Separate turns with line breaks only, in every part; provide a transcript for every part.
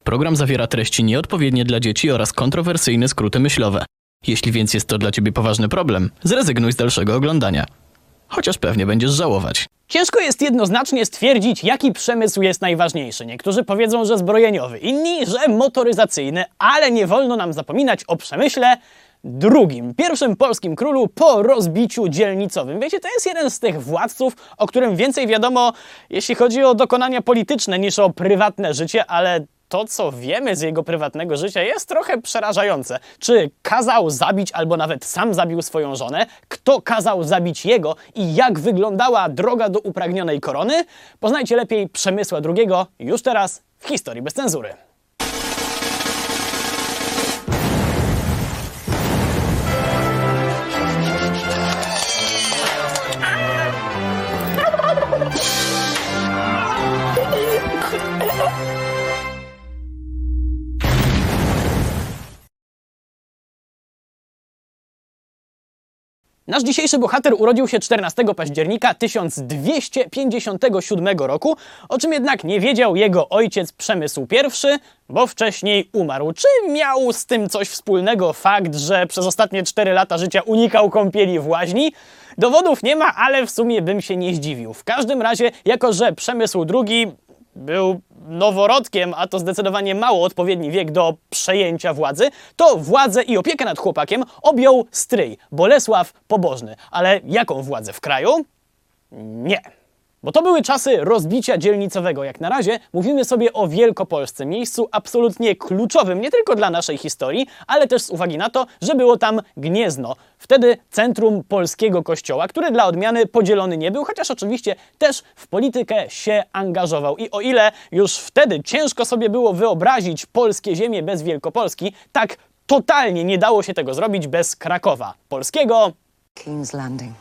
Program zawiera treści nieodpowiednie dla dzieci oraz kontrowersyjne skróty myślowe. Jeśli więc jest to dla ciebie poważny problem, zrezygnuj z dalszego oglądania. Chociaż pewnie będziesz żałować.
Ciężko jest jednoznacznie stwierdzić, jaki przemysł jest najważniejszy. Niektórzy powiedzą, że zbrojeniowy, inni, że motoryzacyjny, ale nie wolno nam zapominać o przemyśle drugim, pierwszym polskim królu po rozbiciu dzielnicowym. Wiecie, to jest jeden z tych władców, o którym więcej wiadomo, jeśli chodzi o dokonania polityczne, niż o prywatne życie, ale to, co wiemy z jego prywatnego życia, jest trochę przerażające. Czy kazał zabić albo nawet sam zabił swoją żonę? Kto kazał zabić jego? I jak wyglądała droga do upragnionej korony? Poznajcie lepiej Przemysła II już teraz w Historii bez cenzury. Nasz dzisiejszy bohater urodził się 14 października 1257 roku, o czym jednak nie wiedział jego ojciec Przemysł I, bo wcześniej umarł. Czy miał z tym coś wspólnego fakt, że przez ostatnie 4 lata życia unikał kąpieli w łaźni? Dowodów nie ma, ale w sumie bym się nie zdziwił. W każdym razie, jako że Przemysł II był noworodkiem, a to zdecydowanie mało odpowiedni wiek do przejęcia władzy, to władzę i opiekę nad chłopakiem objął stryj, Bolesław Pobożny. Ale jaką władzę w kraju? Nie. Bo to były czasy rozbicia dzielnicowego. Jak na razie mówimy sobie o Wielkopolsce, miejscu absolutnie kluczowym nie tylko dla naszej historii, ale też z uwagi na to, że było tam Gniezno. Wtedy centrum polskiego kościoła, który dla odmiany podzielony nie był, chociaż oczywiście też w politykę się angażował. I o ile już wtedy ciężko sobie było wyobrazić polskie ziemie bez Wielkopolski, tak totalnie nie dało się tego zrobić bez Krakowa polskiego.
King's Landing.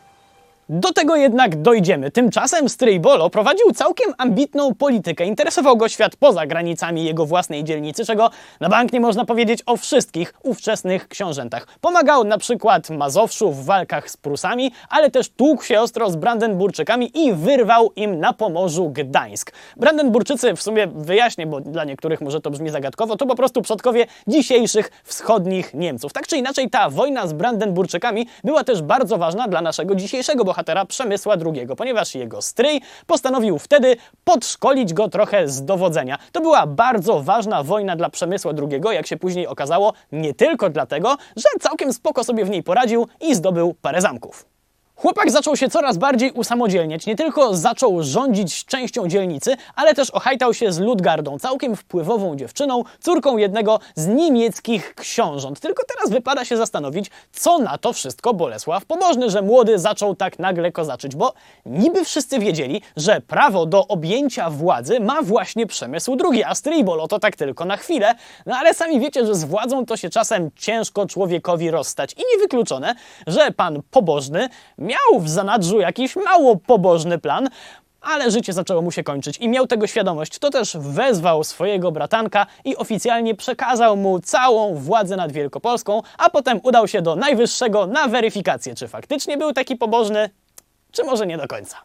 Do tego jednak dojdziemy. Tymczasem stryj Bolo prowadził całkiem ambitną politykę. Interesował go świat poza granicami jego własnej dzielnicy, czego na bank nie można powiedzieć o wszystkich ówczesnych książętach. Pomagał na przykład Mazowszu w walkach z Prusami, ale też tłukł się ostro z Brandenburczykami i wyrwał im na Pomorzu Gdańsk. Brandenburczycy, w sumie wyjaśnię, bo dla niektórych może to brzmi zagadkowo, to po prostu przodkowie dzisiejszych wschodnich Niemców. Tak czy inaczej ta wojna z Brandenburczykami była też bardzo ważna dla naszego dzisiejszego bohatera Przemysła II, ponieważ jego stryj postanowił wtedy podszkolić go trochę z dowodzenia. To była bardzo ważna wojna dla Przemysła II, jak się później okazało, nie tylko dlatego, że całkiem spoko sobie w niej poradził i zdobył parę zamków. Chłopak zaczął się coraz bardziej usamodzielniać. Nie tylko zaczął rządzić częścią dzielnicy, ale też ochajtał się z Ludgardą, całkiem wpływową dziewczyną, córką jednego z niemieckich książąt. Tylko teraz wypada się zastanowić, co na to wszystko Bolesław Pobożny, że młody zaczął tak nagle kozaczyć, bo niby wszyscy wiedzieli, że prawo do objęcia władzy ma właśnie Przemysł II, a stryj Bolo to tak tylko na chwilę. No ale sami wiecie, że z władzą to się czasem ciężko człowiekowi rozstać i niewykluczone, że pan Pobożny miał w zanadrzu jakiś mało pobożny plan, ale życie zaczęło mu się kończyć i miał tego świadomość. To też wezwał swojego bratanka i oficjalnie przekazał mu całą władzę nad Wielkopolską, a potem udał się do Najwyższego na weryfikację, czy faktycznie był taki pobożny, czy może nie do końca.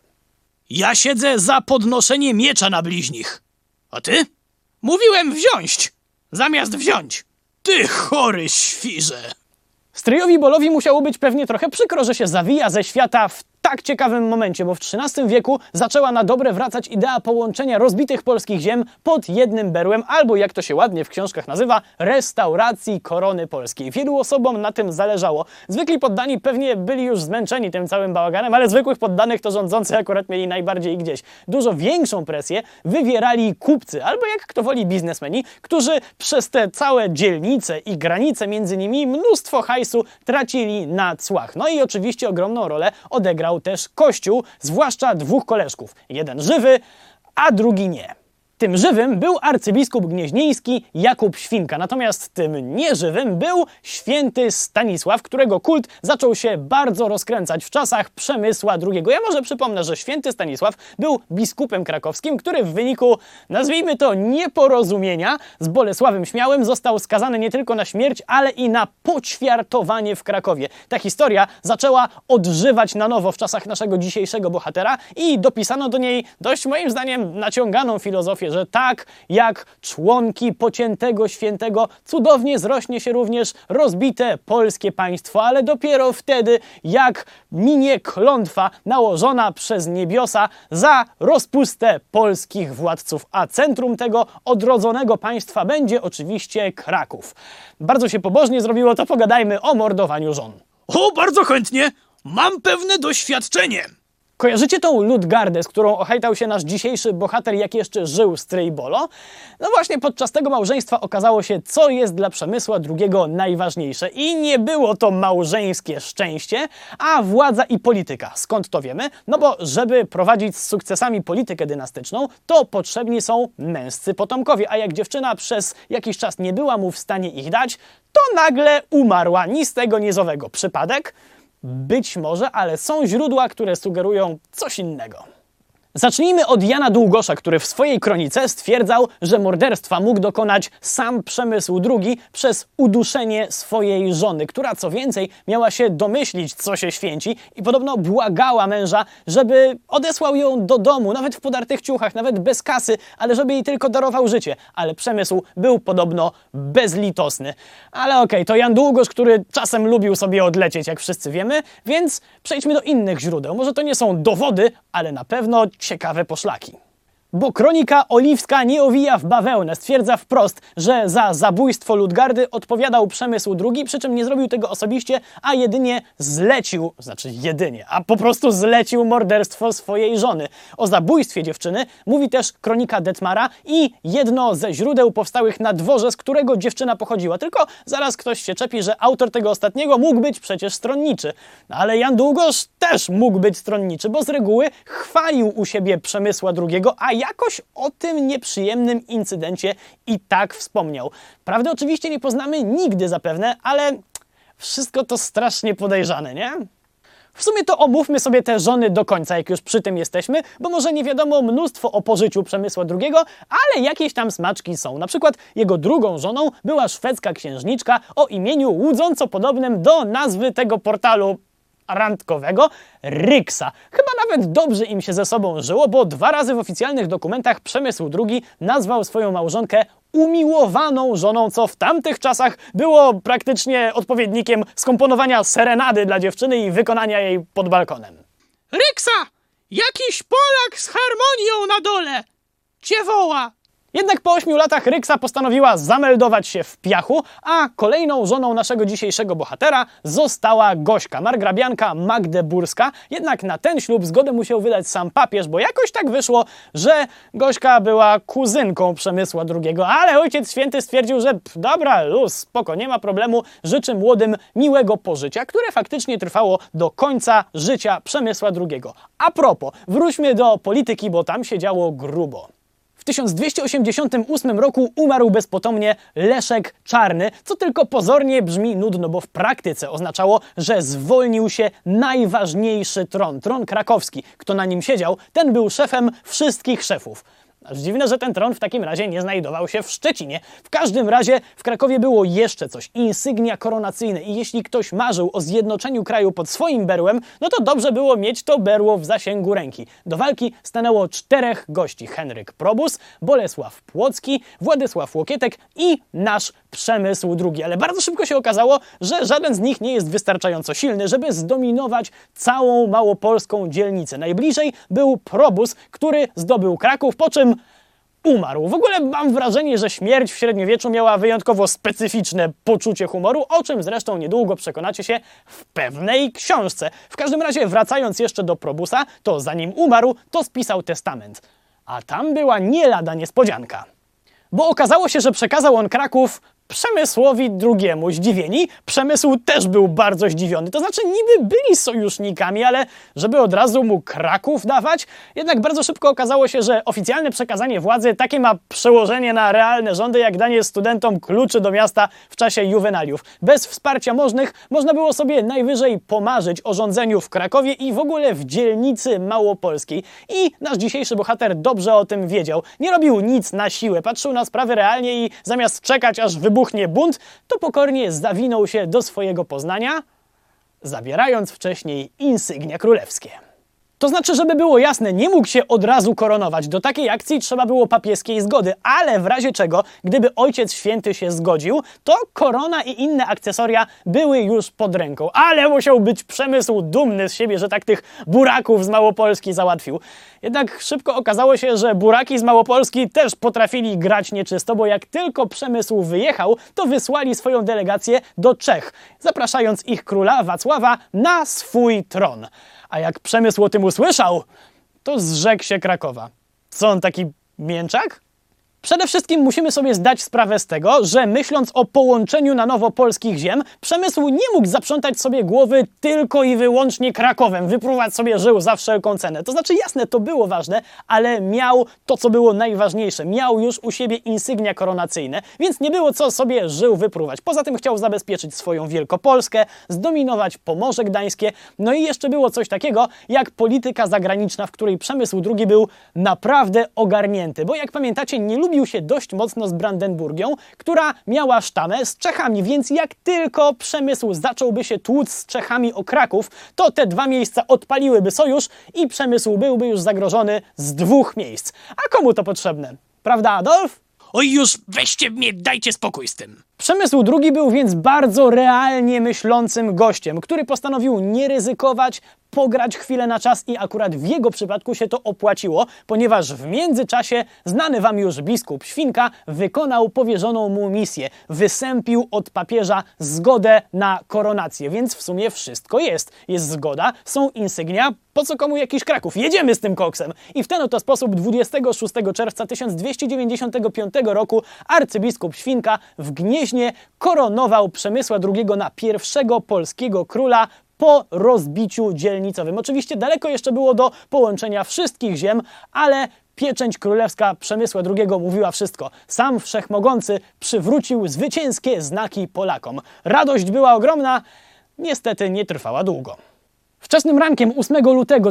Ja siedzę za podnoszenie miecza na bliźnich. A ty? Mówiłem wziąć, zamiast wziąć. Ty chory świrze. Stryjowi Bolowi musiało być pewnie trochę przykro, że się zawija ze świata w tak ciekawym momencie, bo w XIII wieku zaczęła na dobre wracać idea połączenia rozbitych polskich ziem pod jednym berłem, albo jak to się ładnie w książkach nazywa, restauracji korony polskiej. Wielu osobom na tym zależało. Zwykli poddani pewnie byli już zmęczeni tym całym bałaganem, ale zwykłych poddanych to rządzący akurat mieli najbardziej gdzieś. Dużo większą presję wywierali kupcy, albo jak kto woli biznesmeni, którzy przez te całe dzielnice i granice między nimi mnóstwo hajsu tracili na cłach. No i oczywiście ogromną rolę odegrał też Kościół, zwłaszcza dwóch koleżków. Jeden żywy, a drugi nie. Tym żywym był arcybiskup gnieźnieński Jakub Świnka, natomiast tym nieżywym był święty Stanisław, którego kult zaczął się bardzo rozkręcać w czasach Przemysła II. Ja może przypomnę, że święty Stanisław był biskupem krakowskim, który w wyniku, nazwijmy to, nieporozumienia z Bolesławem Śmiałym został skazany nie tylko na śmierć, ale i na poćwiartowanie w Krakowie. Ta historia zaczęła odżywać na nowo w czasach naszego dzisiejszego bohatera i dopisano do niej dość moim zdaniem naciąganą filozofię się, że tak jak członki pociętego świętego cudownie zrośnie się również rozbite polskie państwo, ale dopiero wtedy, jak minie klątwa nałożona przez niebiosa za rozpustę polskich władców, a centrum tego odrodzonego państwa będzie oczywiście Kraków. Bardzo się pobożnie zrobiło, to pogadajmy o mordowaniu żon.
O, bardzo chętnie! Mam pewne doświadczenie.
Kojarzycie tą Ludgardę, z którą ohajtał się nasz dzisiejszy bohater, jak jeszcze żył stryj Bolo? No właśnie podczas tego małżeństwa okazało się, co jest dla Przemysła II najważniejsze. I nie było to małżeńskie szczęście, a władza i polityka. Skąd to wiemy? No bo żeby prowadzić z sukcesami politykę dynastyczną, to potrzebni są męscy potomkowie. A jak dziewczyna przez jakiś czas nie była mu w stanie ich dać, to nagle umarła. Ni z tego, ni z owego. Przypadek? Być może, ale są źródła, które sugerują coś innego. Zacznijmy od Jana Długosza, który w swojej kronice stwierdzał, że morderstwa mógł dokonać sam Przemysł II przez uduszenie swojej żony, która co więcej miała się domyślić, co się święci i podobno błagała męża, żeby odesłał ją do domu, nawet w podartych ciuchach, nawet bez kasy, ale żeby jej tylko darował życie. Ale Przemysł był podobno bezlitosny. Ale okej, to Jan Długosz, który czasem lubił sobie odlecieć, jak wszyscy wiemy, więc przejdźmy do innych źródeł. Może to nie są dowody, ale na pewno ciekawe poszlaki. Bo kronika oliwska nie owija w bawełnę. Stwierdza wprost, że za zabójstwo Ludgardy odpowiadał Przemysł II, przy czym nie zrobił tego osobiście, a jedynie zlecił, a po prostu zlecił morderstwo swojej żony. O zabójstwie dziewczyny mówi też kronika Detmara i jedno ze źródeł powstałych na dworze, z którego dziewczyna pochodziła. Tylko zaraz ktoś się czepi, że autor tego ostatniego mógł być przecież stronniczy. No ale Jan Długosz też mógł być stronniczy, bo z reguły chwalił u siebie Przemysła II, a jakoś o tym nieprzyjemnym incydencie i tak wspomniał. Prawdy oczywiście nie poznamy nigdy zapewne, ale wszystko to strasznie podejrzane, nie? W sumie to omówmy sobie te żony do końca, jak już przy tym jesteśmy, bo może nie wiadomo mnóstwo o pożyciu Przemysła II, ale jakieś tam smaczki są. Na przykład jego drugą żoną była szwedzka księżniczka o imieniu łudząco podobnym do nazwy tego portalu randkowego, Ryksa. Chyba nawet dobrze im się ze sobą żyło, bo 2 razy w oficjalnych dokumentach Przemysł II nazwał swoją małżonkę umiłowaną żoną, co w tamtych czasach było praktycznie odpowiednikiem skomponowania serenady dla dziewczyny i wykonania jej pod balkonem.
Ryksa! Jakiś Polak z harmonią na dole cię woła!
Jednak po 8 latach Ryksa postanowiła zameldować się w piachu, a kolejną żoną naszego dzisiejszego bohatera została Gośka, margrabianka magdeburska. Jednak na ten ślub zgodę musiał wydać sam papież, bo jakoś tak wyszło, że Gośka była kuzynką Przemysła II, ale Ojciec Święty stwierdził, że dobra, luz, spoko, nie ma problemu, życzy młodym miłego pożycia, które faktycznie trwało do końca życia Przemysła II. A propos, wróćmy do polityki, bo tam się działo grubo. W 1288 roku umarł bezpotomnie Leszek Czarny, co tylko pozornie brzmi nudno, bo w praktyce oznaczało, że zwolnił się najważniejszy tron krakowski. Kto na nim siedział, ten był szefem wszystkich szefów. Aż dziwne, że ten tron w takim razie nie znajdował się w Szczecinie. W każdym razie w Krakowie było jeszcze coś, insygnia koronacyjne i jeśli ktoś marzył o zjednoczeniu kraju pod swoim berłem, no to dobrze było mieć to berło w zasięgu ręki. Do walki stanęło 4 gości: Henryk Probus, Bolesław Płocki, Władysław Łokietek i nasz Przemysł II. Ale bardzo szybko się okazało, że żaden z nich nie jest wystarczająco silny, żeby zdominować całą małopolską dzielnicę. Najbliżej był Probus, który zdobył Kraków, po czym umarł. W ogóle mam wrażenie, że śmierć w średniowieczu miała wyjątkowo specyficzne poczucie humoru, o czym zresztą niedługo przekonacie się w pewnej książce. W każdym razie, wracając jeszcze do Probusa, to zanim umarł, to spisał testament. A tam była nie lada niespodzianka. Bo okazało się, że przekazał on Kraków Przemysłowi II. Zdziwieni, Przemysł też był bardzo zdziwiony. To znaczy niby byli sojusznikami, ale żeby od razu mu Kraków dawać? Jednak bardzo szybko okazało się, że oficjalne przekazanie władzy takie ma przełożenie na realne rządy, jak danie studentom kluczy do miasta w czasie juwenaliów. Bez wsparcia możnych można było sobie najwyżej pomarzyć o rządzeniu w Krakowie i w ogóle w dzielnicy małopolskiej. I nasz dzisiejszy bohater dobrze o tym wiedział. Nie robił nic na siłę, patrzył na sprawy realnie i zamiast czekać, aż wybuchnie bunt, to pokornie zawinął się do swojego Poznania, zabierając wcześniej insygnia królewskie. To znaczy, żeby było jasne, nie mógł się od razu koronować. Do takiej akcji trzeba było papieskiej zgody, ale w razie czego, gdyby Ojciec Święty się zgodził, to korona i inne akcesoria były już pod ręką. Ale musiał być Przemysł dumny z siebie, że tak tych buraków z Małopolski załatwił. Jednak szybko okazało się, że buraki z Małopolski też potrafili grać nieczysto, bo jak tylko Przemysł wyjechał, to wysłali swoją delegację do Czech, zapraszając ich króla Wacława na swój tron. A jak Przemysł o tym usłyszał, to zrzekł się Krakowa. Co on taki mięczak? Przede wszystkim musimy sobie zdać sprawę z tego, że myśląc o połączeniu na nowo polskich ziem, Przemysł nie mógł zaprzątać sobie głowy tylko i wyłącznie Krakowem, wypruwać sobie żył za wszelką cenę. To znaczy jasne, to było ważne, ale miał to, co było najważniejsze. Miał już u siebie insygnia koronacyjne, więc nie było co sobie żył wypruwać. Poza tym chciał zabezpieczyć swoją Wielkopolskę, zdominować Pomorze Gdańskie, no i jeszcze było coś takiego jak polityka zagraniczna, w której Przemysł II był naprawdę ogarnięty, bo jak pamiętacie, nie lubił się dość mocno z Brandenburgią, która miała sztamę z Czechami, więc jak tylko Przemysł zacząłby się tłuc z Czechami o Kraków, to te dwa miejsca odpaliłyby sojusz i Przemysł byłby już zagrożony z dwóch miejsc. A komu to potrzebne? Prawda, Adolf?
Oj już, weźcie mnie, dajcie spokój z tym.
Przemysł II był więc bardzo realnie myślącym gościem, który postanowił nie ryzykować, pograć chwilę na czas i akurat w jego przypadku się to opłaciło, ponieważ w międzyczasie znany wam już biskup Świnka wykonał powierzoną mu misję. Wysępił od papieża zgodę na koronację, więc w sumie wszystko jest. Jest zgoda, są insygnia, po co komu jakiś Kraków? Jedziemy z tym koksem! I w ten oto sposób 26 czerwca 1295 roku arcybiskup Świnka w Gnieźnie koronował Przemysła II na pierwszego polskiego króla po rozbiciu dzielnicowym. Oczywiście daleko jeszcze było do połączenia wszystkich ziem, ale pieczęć królewska Przemysła II mówiła wszystko. Sam Wszechmogący przywrócił zwycięskie znaki Polakom. Radość była ogromna, niestety nie trwała długo. Wczesnym rankiem 8 lutego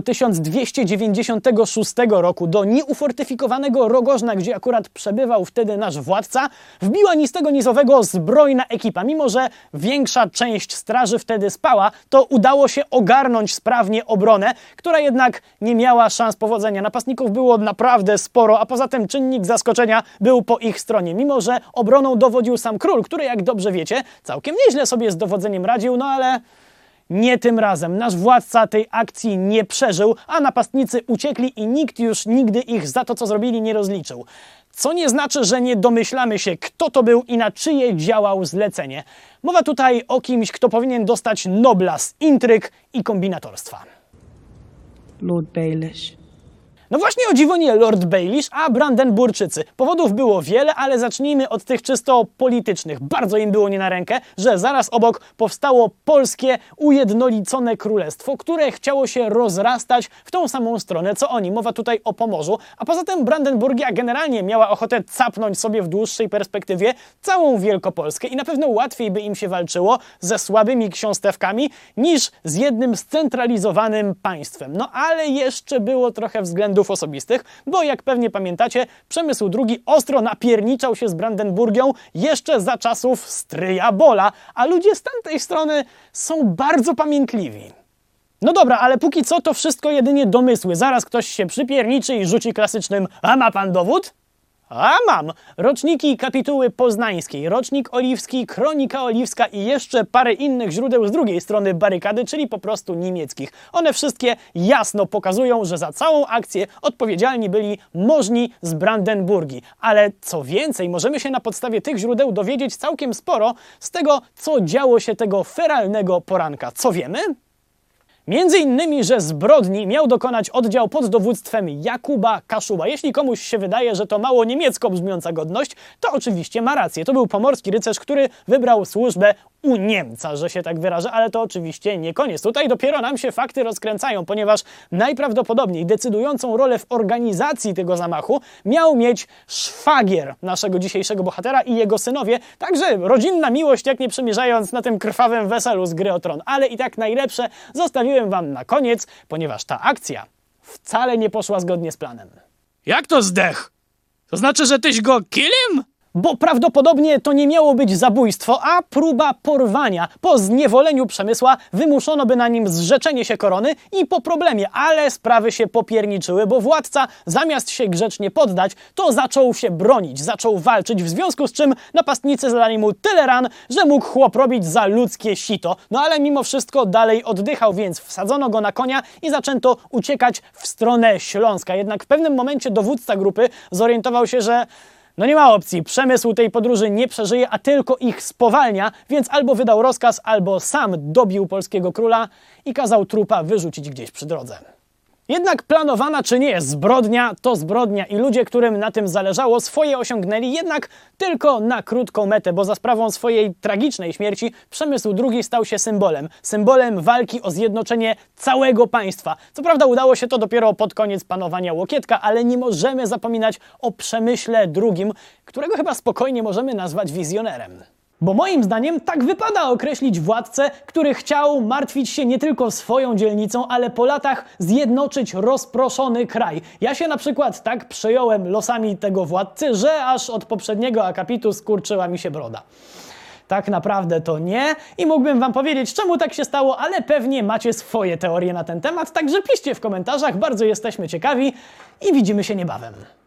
1296 roku do nieufortyfikowanego Rogożna, gdzie akurat przebywał wtedy nasz władca, wbiła ni z tego ni z owego zbrojna ekipa. Mimo że większa część straży wtedy spała, to udało się ogarnąć sprawnie obronę, która jednak nie miała szans powodzenia. Napastników było naprawdę sporo, a poza tym czynnik zaskoczenia był po ich stronie. Mimo że obroną dowodził sam król, który, jak dobrze wiecie, całkiem nieźle sobie z dowodzeniem radził, no ale nie tym razem. Nasz władca tej akcji nie przeżył, a napastnicy uciekli i nikt już nigdy ich za to, co zrobili, nie rozliczył. Co nie znaczy, że nie domyślamy się, kto to był i na czyje działał zlecenie. Mowa tutaj o kimś, kto powinien dostać Nobla z intryg i kombinatorstwa.
Lord Baelish.
No właśnie o dziwo nie Lord Baelish, a Brandenburczycy. Powodów było wiele, ale zacznijmy od tych czysto politycznych. Bardzo im było nie na rękę, że zaraz obok powstało polskie, ujednolicone królestwo, które chciało się rozrastać w tą samą stronę, co oni. Mowa tutaj o Pomorzu, a poza tym Brandenburgia generalnie miała ochotę capnąć sobie w dłuższej perspektywie całą Wielkopolskę i na pewno łatwiej by im się walczyło ze słabymi ksiąstewkami niż z jednym scentralizowanym państwem. No ale jeszcze było trochę względów osobistych, bo jak pewnie pamiętacie, Przemysł II ostro napierniczał się z Brandenburgią jeszcze za czasów stryja Bola, a ludzie z tamtej strony są bardzo pamiętliwi. No dobra, ale póki co to wszystko jedynie domysły. Zaraz ktoś się przypierniczy i rzuci klasycznym: a ma pan dowód? A mam! Roczniki kapituły poznańskiej, rocznik oliwski, kronika oliwska i jeszcze parę innych źródeł z drugiej strony barykady, czyli po prostu niemieckich. One wszystkie jasno pokazują, że za całą akcję odpowiedzialni byli możni z Brandenburgii. Ale co więcej, możemy się na podstawie tych źródeł dowiedzieć całkiem sporo z tego, co działo się tego feralnego poranka. Co wiemy? Między innymi, że zbrodni miał dokonać oddział pod dowództwem Jakuba Kaszuba. Jeśli komuś się wydaje, że to mało niemiecko brzmiąca godność, to oczywiście ma rację. To był pomorski rycerz, który wybrał służbę u Niemca, że się tak wyrażę, ale to oczywiście nie koniec. Tutaj dopiero nam się fakty rozkręcają, ponieważ najprawdopodobniej decydującą rolę w organizacji tego zamachu miał mieć szwagier naszego dzisiejszego bohatera i jego synowie. Także rodzinna miłość, jak nie przymierzając na tym krwawym weselu z Gry o Tron. Ale i tak najlepsze zostawiłem wam na koniec, ponieważ ta akcja wcale nie poszła zgodnie z planem.
Jak to zdech? To znaczy, że tyś go kilim?
Bo prawdopodobnie to nie miało być zabójstwo, a próba porwania. Po zniewoleniu Przemysła wymuszono by na nim zrzeczenie się korony i po problemie, ale sprawy się popierniczyły, bo władca zamiast się grzecznie poddać, to zaczął się bronić, zaczął walczyć, w związku z czym napastnicy zadali mu tyle ran, że mógł chłop robić za ludzkie sito. No ale mimo wszystko dalej oddychał, więc wsadzono go na konia i zaczęto uciekać w stronę Śląska. Jednak w pewnym momencie dowódca grupy zorientował się, że no nie ma opcji, Przemysł tej podróży nie przeżyje, a tylko ich spowalnia, więc albo wydał rozkaz, albo sam dobił polskiego króla i kazał trupa wyrzucić gdzieś przy drodze. Jednak planowana czy nie zbrodnia, to zbrodnia i ludzie, którym na tym zależało, swoje osiągnęli jednak tylko na krótką metę, bo za sprawą swojej tragicznej śmierci Przemysł II stał się symbolem walki o zjednoczenie całego państwa. Co prawda udało się to dopiero pod koniec panowania Łokietka, ale nie możemy zapominać o Przemyśle II, którego chyba spokojnie możemy nazwać wizjonerem. Bo moim zdaniem tak wypada określić władcę, który chciał martwić się nie tylko swoją dzielnicą, ale po latach zjednoczyć rozproszony kraj. Ja się na przykład tak przejąłem losami tego władcy, że aż od poprzedniego akapitu skurczyła mi się broda. Tak naprawdę to nie i mógłbym wam powiedzieć, czemu tak się stało, ale pewnie macie swoje teorie na ten temat, także piszcie w komentarzach, bardzo jesteśmy ciekawi i widzimy się niebawem.